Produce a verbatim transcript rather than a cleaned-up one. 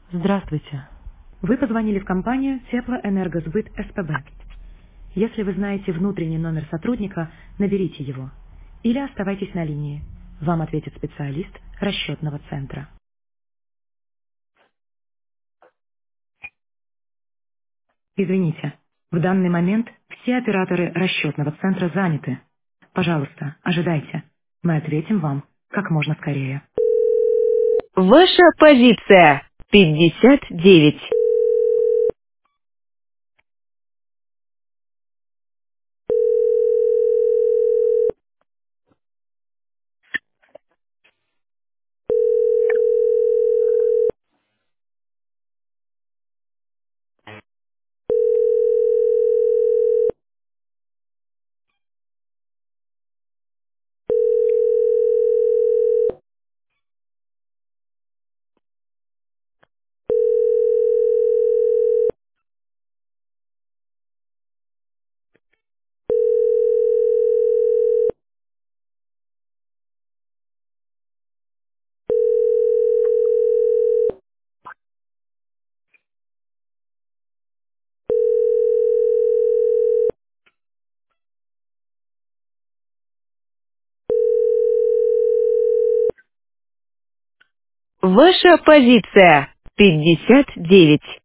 Здравствуйте. Вы позвонили в компанию Теплоэнергосбыт СПБ. Если вы знаете внутренний номер сотрудника, наберите его. Или оставайтесь на линии. Вам ответит специалист расчетного центра. Извините, в данный момент все операторы расчетного центра заняты. Пожалуйста, ожидайте. Мы ответим вам как можно скорее. Ваша позиция пятьдесят девять. Ваша позиция пятьдесят девять.